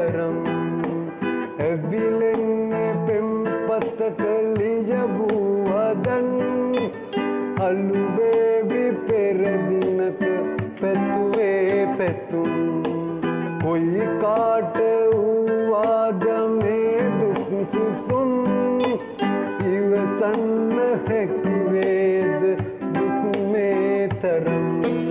තරම් ඇවිලෙන්නේ පෙම්පතක ලියවූ අදන් අලු වේවි පෙරදිනක පැතුවේ පැතුම් කොයි කාට වූවාද මේ දුක් සුසුම් ඉවසන්න හැකි වේද දුක් මේ තරම්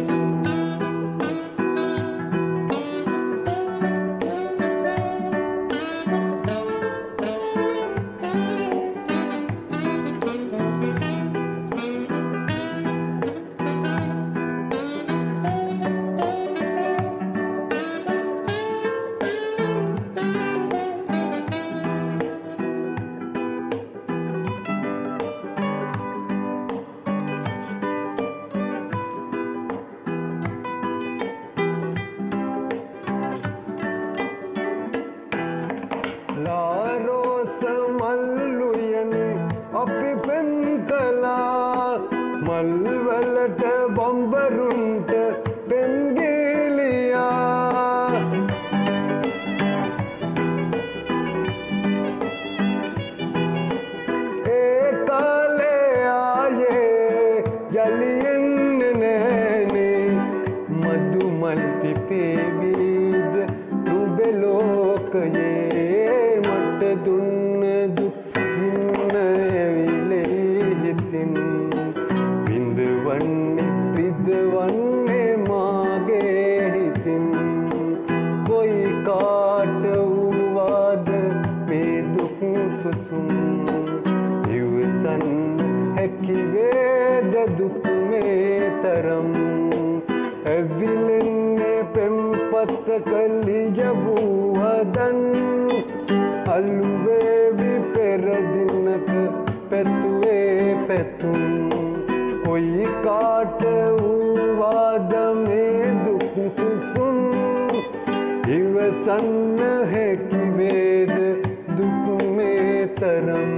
අපි පෙම් කළා මල්වලට බම්බරුන්ට පෙම් ගේලියා ඒ කාලේ ආයේ යලි එන්නේ නෑනේ මధు මල් පිපේවිද නුඹේ ලෝකයේ මට දුන්න දුක් විඳවන්නේ මාගේ හිතින් කොයි කාට වූවාද මේ දුක් සුසුම් ඉවසන් හැකි වේද දුක් මේ තරම් ඇවිලෙන්නේ පෙම්පතක ලියවූ හදන් අලු වේවි පෙරදිනක පැතුවේ පැතුම් කොයි කාට වූවාද මේ දුක් සුසුම් ඉවසන්න හැකි වේද දුක් මේ තරම්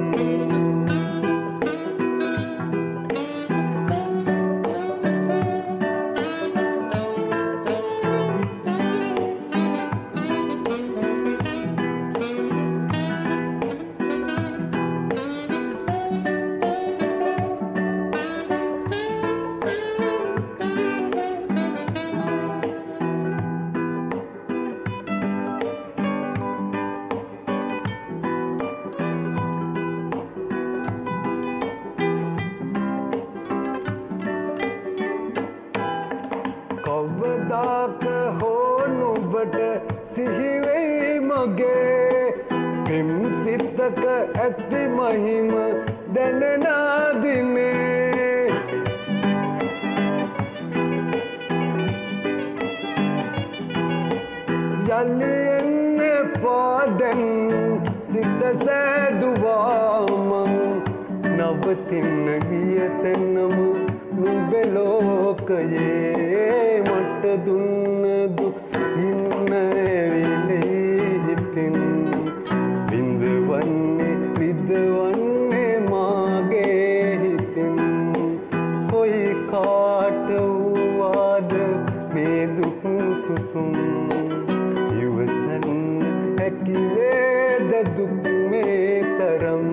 කවදාක හෝ නුඹට සිහි වෙයි මගේ පෙම් සිතක ඇති මහිම දැනෙන දිනේ යලි එන්න පාදෙන් සිත සෑදුවා මං නවතින්න ගිය තැනම නුඹේ ලෝකයේ මට දුන්න දුක් ඉන්න ඇවිලේ හිතින් විඳවන්නේ විඳවන්නේ මාගේ හිතින් කොයි කාට වූවාද මේ දුක් සුසුම් ඉවසන් හැකි වේද දුක් මේ තරම්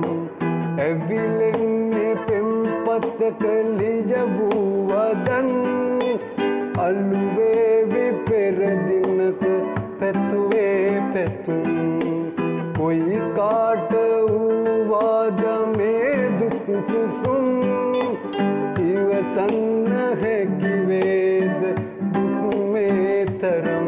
ඇවිලෙන්නේ පෙම්පතක ලියවූ අදන් අලු වේවි පෙරදිනක පැතුවේ පැතුම් කොයි කාට වූවාද මේ දුක් සුසුම් ඉවසන්න හැකි වේද දුක් මේ තරම්